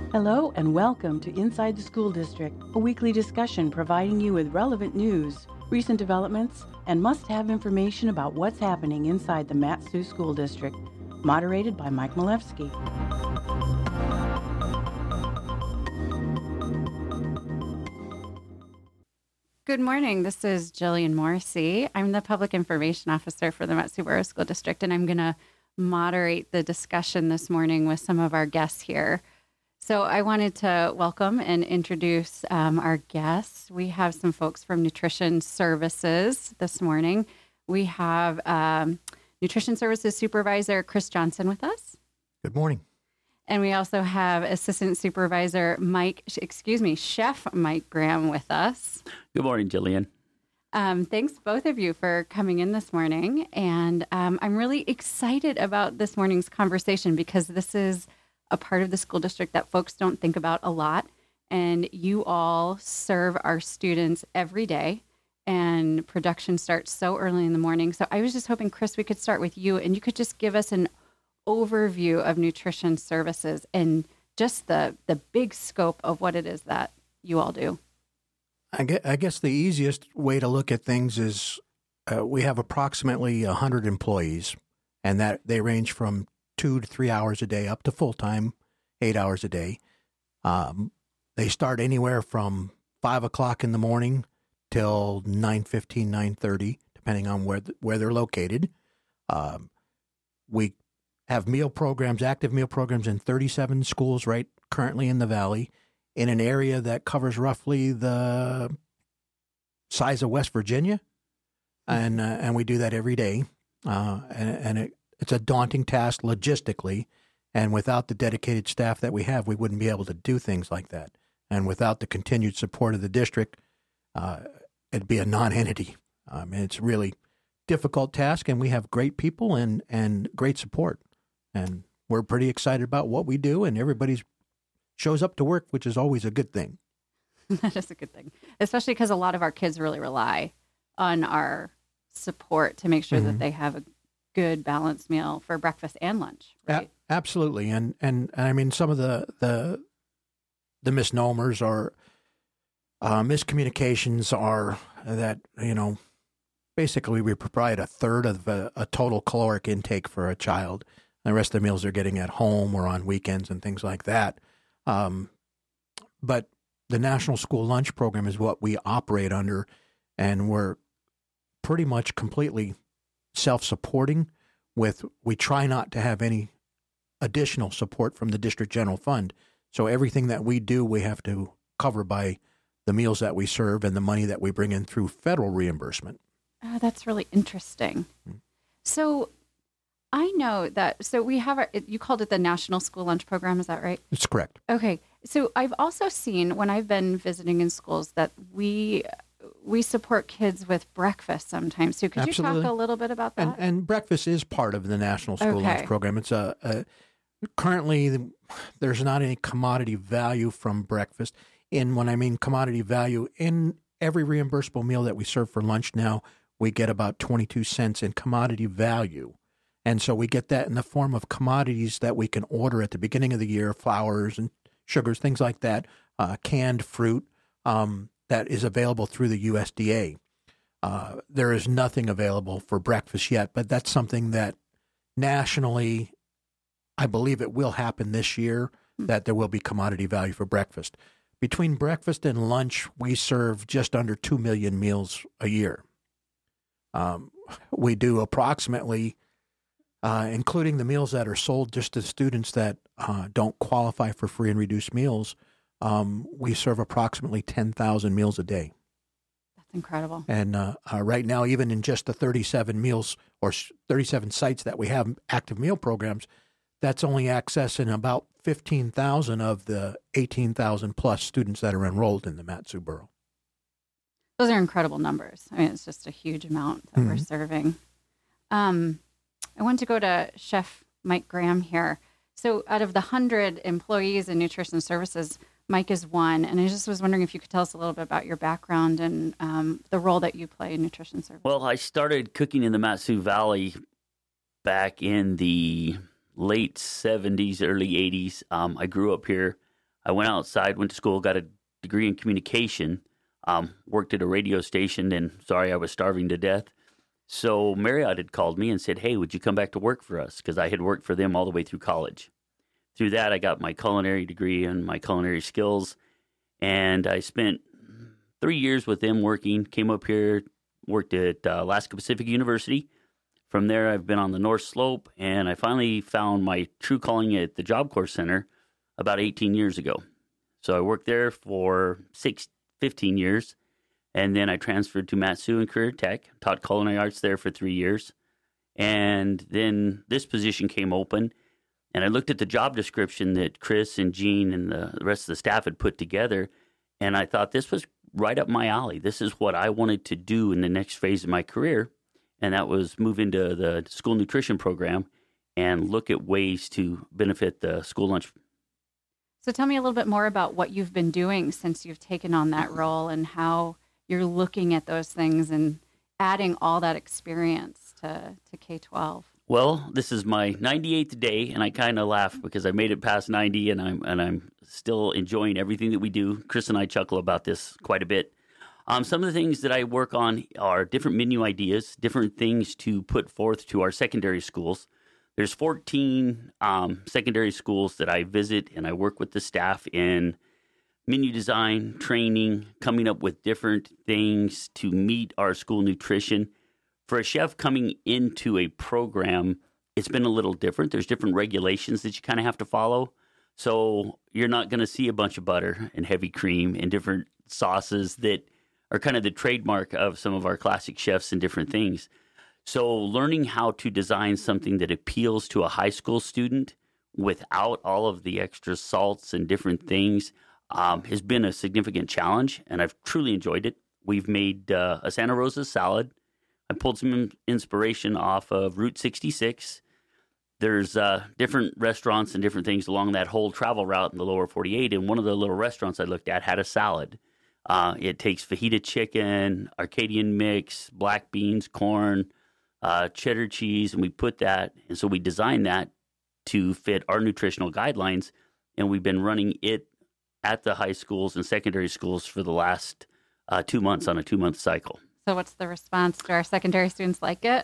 Hello and welcome to Inside the School District, a weekly discussion providing you with relevant news, recent developments, and must-have information about what's happening inside the Mat-Su School District. Moderated by Mike Malevsky. Good morning. This is Jillian Morrissey. I'm the Public Information Officer for the Mat-Su Borough School District, and I'm going to moderate the discussion this morning with some of our guests here. So I wanted to welcome and introduce our guests. We have some folks from Nutrition Services this morning. We have Nutrition Services Supervisor Chris Johnson with us. Good morning. And we also have Assistant Supervisor Chef Mike Graham with us. Good morning, Jillian. Thanks, both of you, for coming in this morning. And I'm really excited about this morning's conversation because this is a part of the school district that folks don't think about a lot. And you all serve our students every day. And production starts so early in the morning. So I was just hoping, Chris, we could start with you. And you could just give us an overview of Nutrition Services and just the big scope of what it is that you all do. I guess the easiest way to look at things is we have approximately 100 employees, and that they range from 2 to 3 hours a day up to full-time, 8 hours a day. They start anywhere from 5 o'clock in the morning till 9:15, 9:30, depending on where they're located. We have meal programs, active meal programs in 37 schools right currently in the Valley, in an area that covers roughly the size of West Virginia, and we do that every day. It's a daunting task logistically, and without the dedicated staff that we have, we wouldn't be able to do things like that. And without the continued support of the district, it'd be a non-entity. It's a really difficult task, and we have great people and great support. And we're pretty excited about what we do, and everybody shows up to work, which is always a good thing. That is a good thing, especially because a lot of our kids really rely on our support to make sure that they have a good balanced meal for breakfast and lunch. Right? Absolutely, and I mean some of the misnomers or miscommunications are that basically we provide a third of a total caloric intake for a child. The rest of the meals they're getting at home or on weekends and things like that. But the National School Lunch Program is what we operate under, and we're pretty much completely self-supporting. We try not to have any additional support from the District General Fund. So everything that we do, we have to cover by the meals that we serve and the money that we bring in through federal reimbursement. Oh, that's really interesting. So I know that, we have, you called it the National School Lunch Program, is that right? That's correct. Okay. So I've also seen when I've been visiting in schools that we support kids with breakfast sometimes. So could Absolutely. you talk a little bit about that? And breakfast is part of the National School Lunch Program. It's currently there's not any commodity value from breakfast. When I mean commodity value, in every reimbursable meal that we serve for lunch now, we get about 22 cents in commodity value. And so we get that in the form of commodities that we can order at the beginning of the year, flours and sugars, things like that, canned fruit that is available through the USDA. There is nothing available for breakfast yet, but that's something that nationally, I believe it will happen this year, that there will be commodity value for breakfast. Between breakfast and lunch, we serve just under 2 million meals a year. We do approximately, including the meals that are sold just to students that don't qualify for free and reduced meals, we serve approximately 10,000 meals a day. That's incredible. And right now, even in just the 37 meals or 37 sites that we have active meal programs, that's only accessing about 15,000 of the 18,000 plus students that are enrolled in the Mat-Su Borough. Those are incredible numbers. I mean, it's just a huge amount that we're serving. I want to go to Chef Mike Graham here. So out of the 100 employees in Nutrition Services, Mike is one. And I just was wondering if you could tell us a little bit about your background and the role that you play in Nutrition Services. Well, I started cooking in the Mat-Su Valley back in the late 70s, early 80s. I grew up here. I went outside, went to school, got a degree in communication, worked at a radio station, and sorry, I was starving to death. So Marriott had called me and said, hey, would you come back to work for us? Because I had worked for them all the way through college. Through that, I got my culinary degree and my culinary skills, and I spent 3 years with them working, came up here, worked at Alaska Pacific University. From there, I've been on the North Slope, and I finally found my true calling at the Job Corps Center about 18 years ago. So I worked there for 15 years, and then I transferred to Mat-Su and Career Tech, taught culinary arts there for 3 years. And then this position came open, and I looked at the job description that Chris and Jean and the rest of the staff had put together, and I thought this was right up my alley. This is what I wanted to do in the next phase of my career, and that was move into the school nutrition program and look at ways to benefit the school lunch. So tell me a little bit more about what you've been doing since you've taken on that role and how you're looking at those things and adding all that experience to K-12. Well, this is my 98th day, and I kind of laugh because I made it past 90, and I'm still enjoying everything that we do. Chris and I chuckle about this quite a bit. Some of the things that I work on are different menu ideas, different things to put forth to our secondary schools. There's 14 secondary schools that I visit, and I work with the staff in menu design, training, coming up with different things to meet our school nutrition. For a chef coming into a program, it's been a little different. There's different regulations that you kind of have to follow. So you're not going to see a bunch of butter and heavy cream and different sauces that are kind of the trademark of some of our classic chefs and different things. So learning how to design something that appeals to a high school student without all of the extra salts and different things has been a significant challenge, and I've truly enjoyed it. We've made a Santa Rosa salad. I pulled some inspiration off of Route 66. There's different restaurants and different things along that whole travel route in the lower 48, and one of the little restaurants I looked at had a salad. It takes fajita chicken, Arcadian mix, black beans, corn, cheddar cheese, and we put that, and so we designed that to fit our nutritional guidelines, and we've been running it at the high schools and secondary schools for the last 2 months on a 2-month cycle. So what's the response? Do our secondary students like it?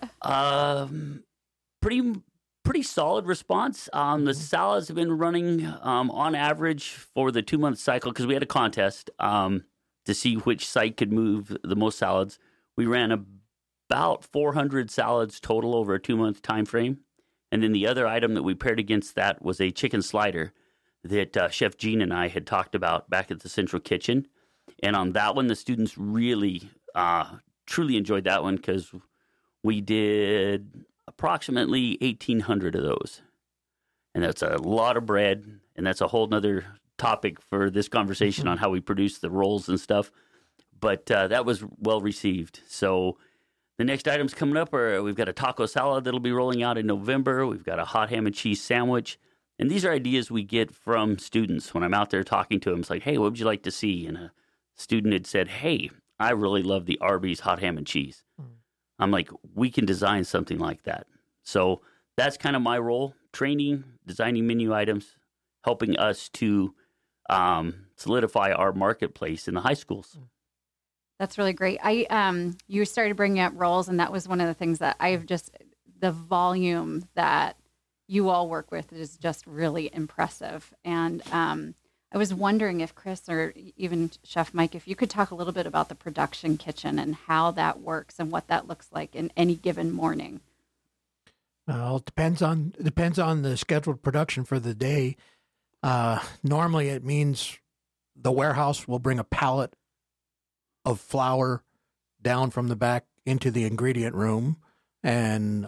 Pretty solid response. The salads have been running on average for the 2-month cycle because we had a contest to see which site could move the most salads. We ran about 400 salads total over a 2-month time frame. And then the other item that we paired against that was a chicken slider that Chef Jean and I had talked about back at the Central Kitchen. And on that one, the students really truly enjoyed that one because we did approximately 1,800 of those. And that's a lot of bread, and that's a whole nother topic for this conversation on how we produce the rolls and stuff. But that was well received. So the next items coming up are we've got a taco salad that'll be rolling out in November. We've got a hot ham and cheese sandwich. And these are ideas we get from students when I'm out there talking to them. It's like, hey, what would you like to see? And a student had said, hey, I really love the Arby's hot ham and cheese. I'm like, we can design something like that. So that's kind of my role, training, designing menu items, helping us to solidify our marketplace in the high schools. That's really great. You started bringing up roles, and that was one of the things that the volume that you all work with is just really impressive. And I was wondering if Chris or even Chef Mike, if you could talk a little bit about the production kitchen and how that works and what that looks like in any given morning. Well, it depends on the scheduled production for the day. Normally, it means the warehouse will bring a pallet of flour down from the back into the ingredient room, and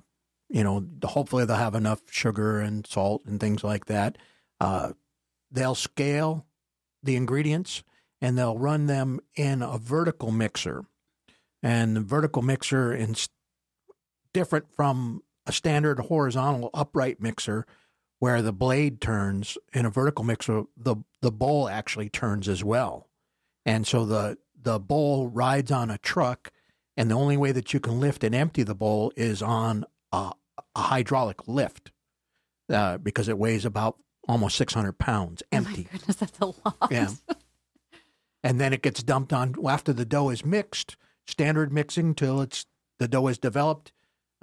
hopefully they'll have enough sugar and salt and things like that. They'll scale the ingredients and they'll run them in a vertical mixer, and the vertical mixer is different from a standard horizontal upright mixer where the blade turns. In a vertical mixer, the bowl actually turns as well. And so the bowl rides on a truck, and the only way that you can lift and empty the bowl is on a hydraulic lift because it weighs about almost 600 pounds empty. Oh my goodness, that's a lot. Yeah. And then it gets dumped on after the dough is mixed, standard mixing till the dough is developed.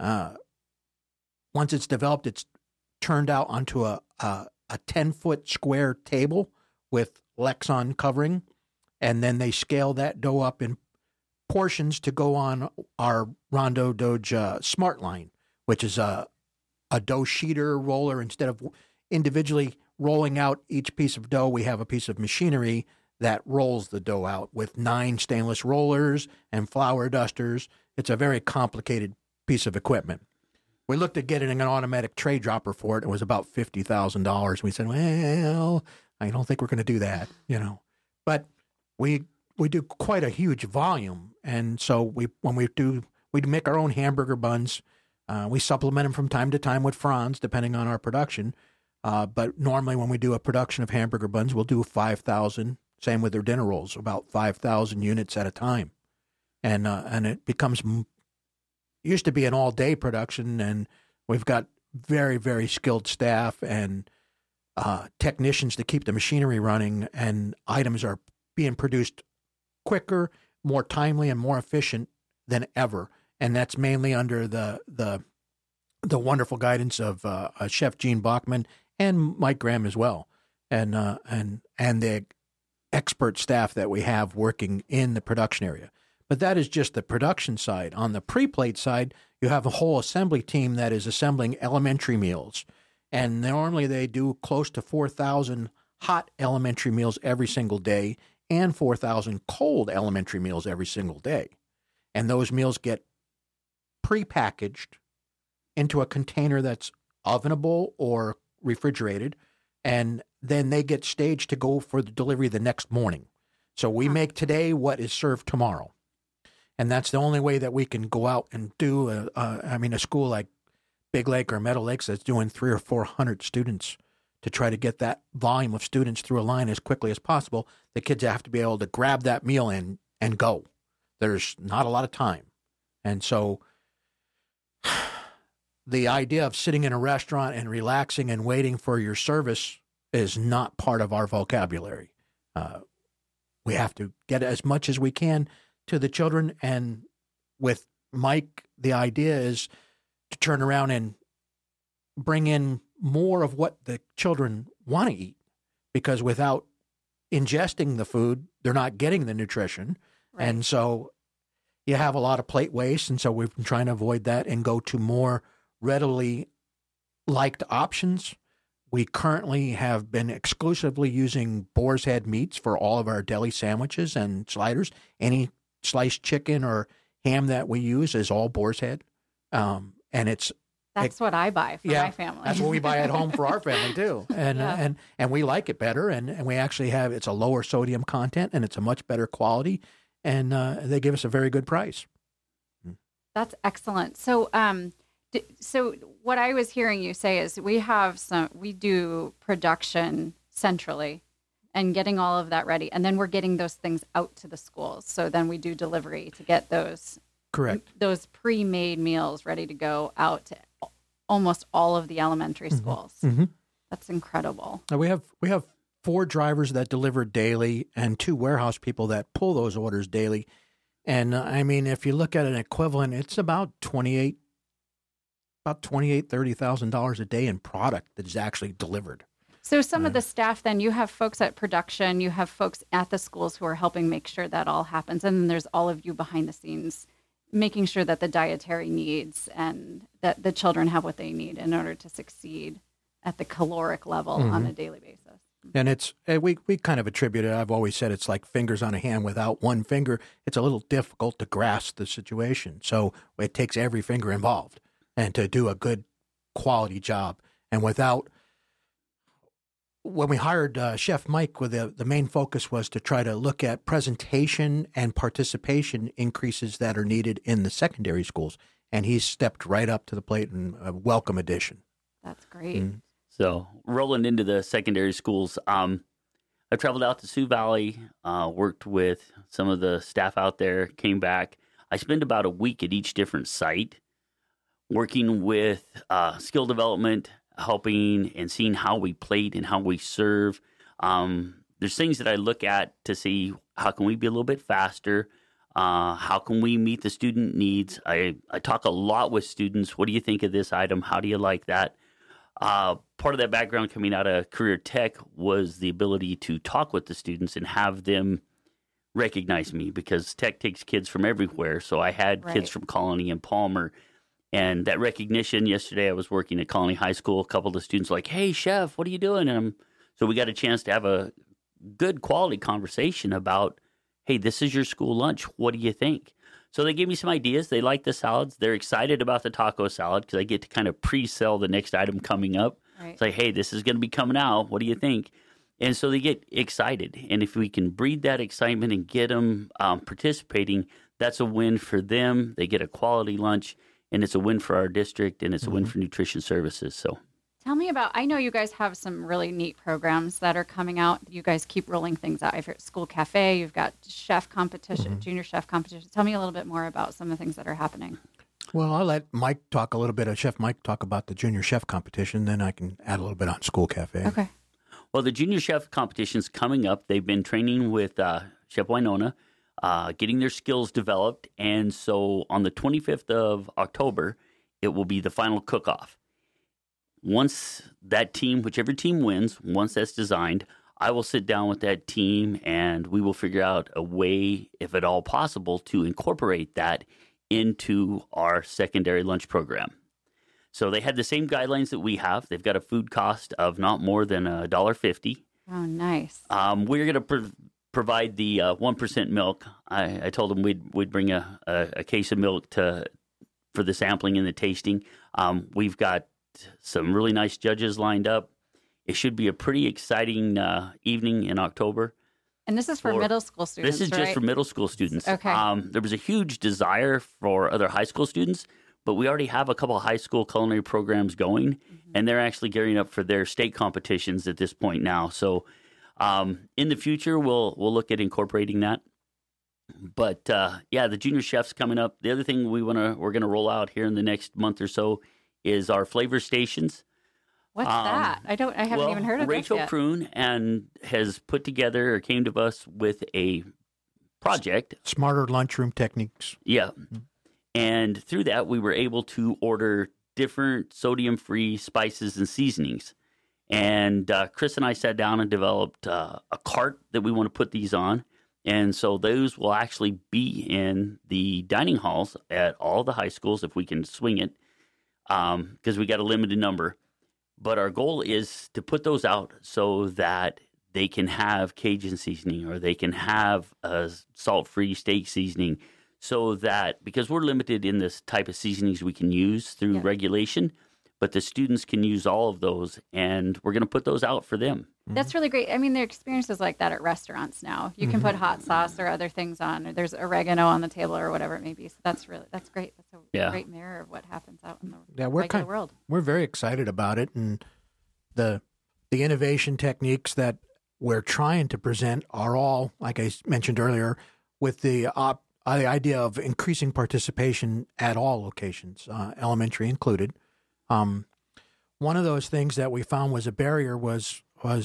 Once it's developed, it's turned out onto a 10-foot square table with Lexan covering, and then they scale that dough up in portions to go on our Rondo Doge Smart Line, which is a dough sheeter roller. Instead of individually rolling out each piece of dough, we have a piece of machinery that rolls the dough out with 9 stainless rollers and flour dusters. It's a very complicated piece of equipment. We looked at getting an automatic tray dropper for it. It was about $50,000. We said, well, I don't think we're going to do that, But we do quite a huge volume, and so we make our own hamburger buns. We supplement them from time to time with Franz, depending on our production. But normally when we do a production of hamburger buns, we'll do 5,000. Same with their dinner rolls, about 5,000 units at a time. And it becomes, used to be an all-day production, and we've got very, very skilled staff and technicians to keep the machinery running, and items are being produced quicker, more timely, and more efficient than ever. And that's mainly under the wonderful guidance of Chef Gene Bachman and Mike Graham as well, and the expert staff that we have working in the production area. But that is just the production side. On the pre-plate side, you have a whole assembly team that is assembling elementary meals. And normally they do close to 4,000 hot elementary meals every single day and 4,000 cold elementary meals every single day. And those meals get pre-packaged into a container that's ovenable or refrigerated, and then they get staged to go for the delivery the next morning. So we make today what is served tomorrow. And that's the only way that we can go out and do, a school like Big Lake or Meadow Lakes that's doing 300 or 400 students to try to get that volume of students through a line as quickly as possible. The kids have to be able to grab that meal and go. There's not a lot of time. And so the idea of sitting in a restaurant and relaxing and waiting for your service is not part of our vocabulary. We have to get as much as we can to the children. And with Mike, the idea is to turn around and bring in more of what the children want to eat, because without ingesting the food, they're not getting the nutrition. Right. And so you have a lot of plate waste. And so we've been trying to avoid that and go to more readily liked options. We currently have been exclusively using boar's head meats for all of our deli sandwiches and sliders. Any sliced chicken or ham that we use is all boar's head. That's what I buy for my family. That's what we buy at home for our family too. And we like it better, and we actually have, it's a lower sodium content and it's a much better quality, and they give us a very good price. That's excellent. So so what I was hearing you say is we do production centrally and getting all of that ready, and then we're getting those things out to the schools. So then we do delivery to get those those pre-made meals ready to go out to almost all of the elementary schools. Mm-hmm. That's incredible. We have 4 drivers that deliver daily and 2 warehouse people that pull those orders daily. And if you look at an equivalent, it's about $30,000 a day in product that is actually delivered. So some of the staff, then you have folks at production, you have folks at the schools who are helping make sure that all happens. And then there's all of you behind the scenes making sure that the dietary needs and that the children have what they need in order to succeed at the caloric level on a daily basis. And it's we kind of attribute it. I've always said it's like fingers on a hand. Without one finger, it's a little difficult to grasp the situation. So it takes every finger involved and to do a good quality job. And when we hired Chef Mike, the main focus was to try to look at presentation and participation increases that are needed in the secondary schools. And he's stepped right up to the plate, and a welcome addition. That's great. So rolling into the secondary schools, I traveled out to Sioux Valley, worked with some of the staff out there, came back. I spent about a week at each different site working with skill development, helping and seeing how we plate and how we serve. There's things that I look at to see how can we be a little bit faster. How can we meet the student needs? I talk a lot with students. What do you think of this item? How do you like that? Part of that background coming out of career tech was the ability to talk with the students and have them recognize me, because tech takes kids from everywhere. So I had kids from Colony and Palmer, and that recognition. Yesterday I was working at Colony High School. A couple of the students were like, "Hey, chef, what are you doing?" And so we got a chance to have a good quality conversation about, "Hey, this is your school lunch. What do you think?" So they gave me some ideas. They like the salads. They're excited about the taco salad because I get to kind of pre-sell the next item coming up. Right. It's like, "Hey, this is going to be coming out. What do you think?" And so they get excited. And if we can breed that excitement and get them participating, that's a win for them. They get a quality lunch, and it's a win for our district, and it's a win for nutrition services. So tell me about, I know you guys have some really neat programs that are coming out. You guys keep rolling things out. If you're at School Cafe, you've got chef competition, junior chef competition. Tell me a little bit more about some of the things that are happening. Well, I'll let Mike talk a little bit, Chef Mike talk about the junior chef competition, then I can add a little bit on School Cafe. Okay. Well, the junior chef competition's coming up. They've been training with Chef Winona, getting their skills developed. And so on the 25th of October, it will be the final cook-off. Once that team, whichever team wins, once that's designed, I will sit down with that team and we will figure out a way, if at all possible, to incorporate that into our secondary lunch program. So they had the same guidelines that we have. They've got a food cost of not more than $1.50. Oh, nice. We're going to provide the 1% milk. I told them we'd bring a case of milk for the sampling and the tasting. We've got some really nice judges lined up. It should be a pretty exciting evening in October. And this is for middle school students, This is just for middle school students. Okay. There was a huge desire for other high school students, but we already have a couple of high school culinary programs going, and they're actually gearing up for their state competitions at this point now. So in the future, we'll look at incorporating that. But the junior chef's coming up. The other thing we're gonna roll out here in the next month or so is our flavor stations. What's that? I haven't even heard of Rachel this yet. Kroon has put together or came to us with a project. Smarter lunchroom techniques. Yeah. And through that, we were able to order different sodium-free spices and seasonings. And Chris and I sat down and developed a cart that we want to put these on. And so those will actually be in the dining halls at all the high schools if we can swing it, because we got a limited number. But our goal is to put those out so that they can have Cajun seasoning or they can have a salt-free steak seasoning, so that, because we're limited in this type of seasonings we can use through regulation, but the students can use all of those, and we're going to put those out for them. That's really great. I mean, there are experiences like that at restaurants now. You can put hot sauce or other things on, or there's oregano on the table or whatever it may be. So that's great. That's a great mirror of what happens out in the regular world. We're very excited about it, and the innovation techniques that we're trying to present are all, like I mentioned earlier, with the idea of increasing participation at all locations, elementary included. One of those things that we found was a barrier was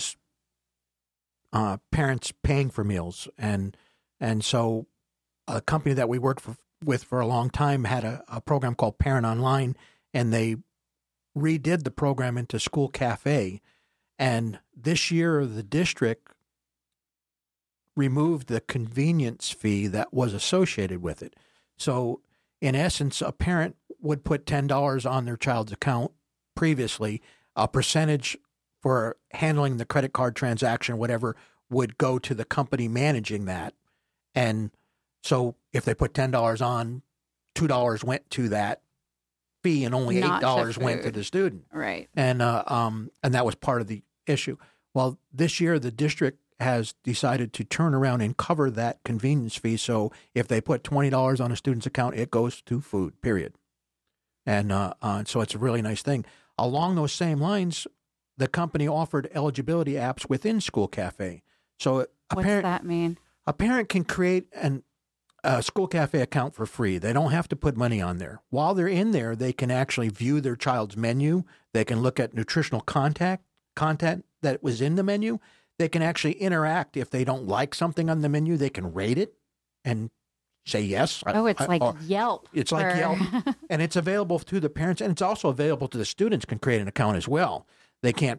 parents paying for meals, and so a company that we worked with for a long time had a program called Parent Online, and they redid the program into School Cafe, and this year the district removed the convenience fee that was associated with it. So in essence, a parent would put $10 on their child's account previously. A percentage for handling the credit card transaction, whatever, would go to the company managing that. And so if they put $10 on, $2 went to that fee and only $8 went to the student. Right. And that was part of the issue. Well, this year the district has decided to turn around and cover that convenience fee. So if they put $20 on a student's account, it goes to food, period. And so it's a really nice thing. Along those same lines, the company offered eligibility apps within School Cafe. So what's that mean? A parent can create a school cafe account for free. They don't have to put money on there. While they're in there, they can actually view their child's menu. They can look at nutritional content that was in the menu. They can actually interact. If they don't like something on the menu, they can rate it and say yes. Oh, it's like Yelp. It's like Yelp. And it's available to the parents, and it's also available to the students can create an account as well. They can't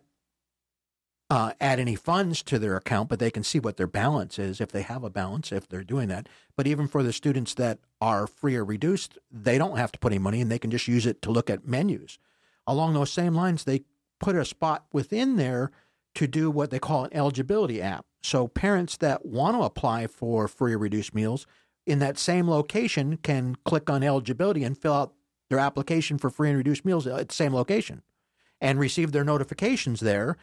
add any funds to their account, but they can see what their balance is if they have a balance, if they're doing that. But even for the students that are free or reduced, they don't have to put any money in. They can just use it to look at menus. Along those same lines, they put a spot within there to do what they call an eligibility app. So parents that want to apply for free or reduced meals in that same location can click on eligibility and fill out their application for free and reduced meals at the same location and receive their notifications there.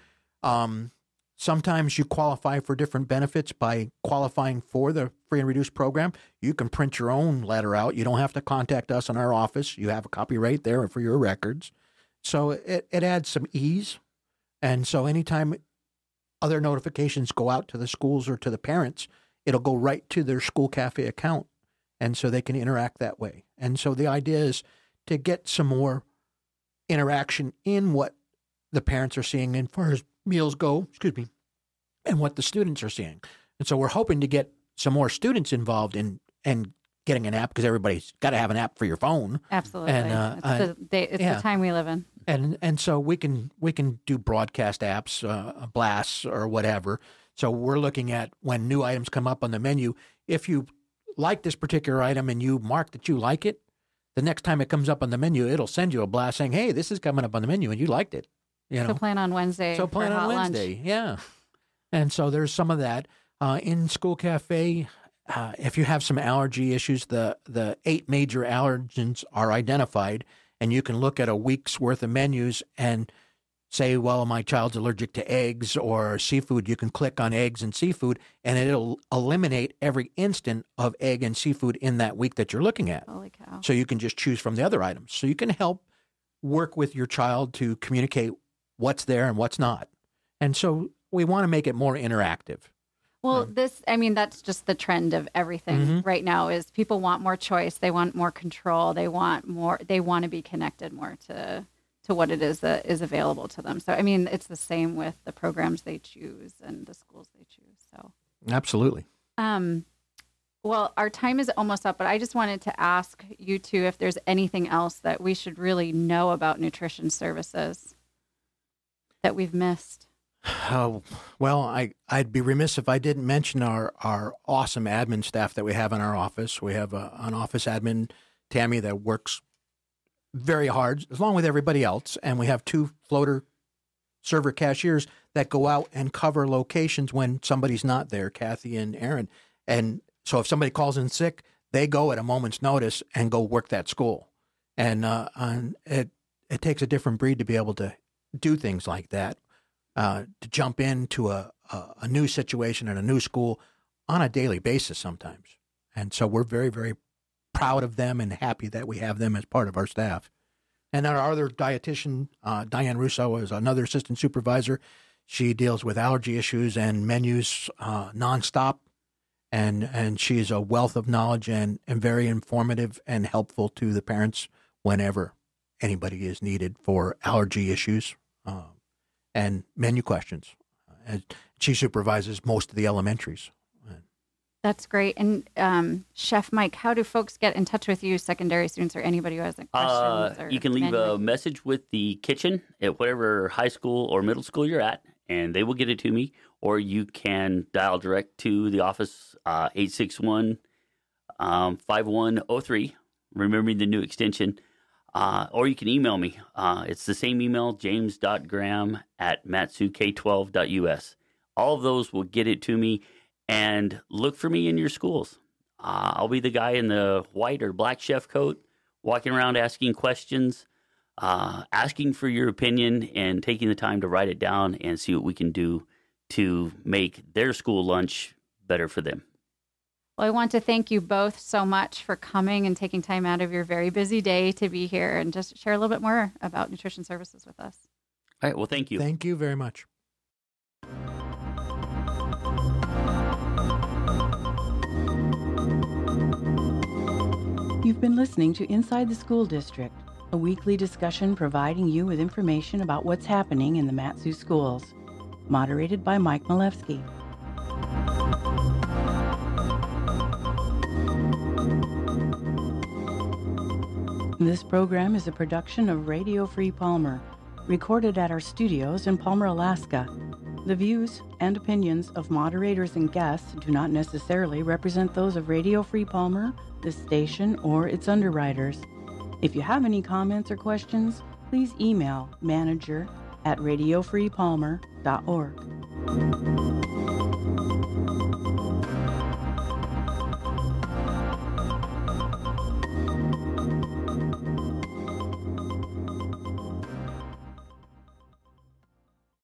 Sometimes you qualify for different benefits by qualifying for the free and reduced program. You can print your own letter out. You don't have to contact us in our office. You have a copy right there for your records. So it adds some ease. And so anytime other notifications go out to the schools or to the parents, it'll go right to their school cafe account. And so they can interact that way. And so the idea is to get some more interaction in what the parents are seeing as far as meals go, and what the students are seeing. And so we're hoping to get some more students involved in getting an app, because everybody's got to have an app for your phone. Absolutely. And it's the time we live in. And so we can do broadcast apps, blasts or whatever. So we're looking at when new items come up on the menu. If you like this particular item and you mark that you like it, the next time it comes up on the menu, it'll send you a blast saying, "Hey, this is coming up on the menu and you liked it." So plan on Wednesday. So plan on Wednesday, yeah. And so there's some of that in School Cafe. If you have some allergy issues, the 8 major allergens are identified, and you can look at a week's worth of menus and say, well, my child's allergic to eggs or seafood. You can click on eggs and seafood, and it'll eliminate every instant of egg and seafood in that week that you're looking at. Holy cow. So you can just choose from the other items. So you can help work with your child to communicate what's there and what's not. And so we want to make it more interactive. Well, that's just the trend of everything right now is people want more choice. They want more control. They want to be connected more to what it is that is available to them. So, it's the same with the programs they choose and the schools they choose. So, absolutely. Well, our time is almost up, but I just wanted to ask you two if there's anything else that we should really know about nutrition services that we've missed. Well, I'd be remiss if I didn't mention our awesome admin staff that we have in our office. We have an office admin, Tammy, that works very hard, along with everybody else. And we have 2 floater server cashiers that go out and cover locations when somebody's not there, Kathy and Aaron. And so if somebody calls in sick, they go at a moment's notice and go work that school. And it takes a different breed to be able to do things like that. To jump into a new situation in a new school on a daily basis sometimes. And so we're very, very proud of them and happy that we have them as part of our staff. And then our other dietitian, Diane Russo, is another assistant supervisor. She deals with allergy issues and menus nonstop. And she's a wealth of knowledge and very informative and helpful to the parents whenever anybody is needed for allergy issues. And menu questions. And she supervises most of the elementaries. That's great. And Chef Mike, how do folks get in touch with you, secondary students, or anybody who has questions? You can leave a message with the kitchen at whatever high school or middle school you're at, and they will get it to me. Or you can dial direct to the office, 861-5103, remembering the new extension. Or you can email me. It's the same email, james.graham@matsuk12.us. All of those will get it to me, and look for me in your schools. I'll be the guy in the white or black chef coat, walking around asking questions, asking for your opinion, and taking the time to write it down and see what we can do to make their school lunch better for them. Well, I want to thank you both so much for coming and taking time out of your very busy day to be here and just share a little bit more about nutrition services with us. All right. Well, thank you. Thank you very much. You've been listening to Inside the School District, a weekly discussion providing you with information about what's happening in the Mat-Su schools. Moderated by Mike Malevsky. This program is a production of Radio Free Palmer, recorded at our studios in Palmer, Alaska. The views and opinions of moderators and guests do not necessarily represent those of Radio Free Palmer, the station, or its underwriters. If you have any comments or questions, please email manager@radiofreepalmer.org.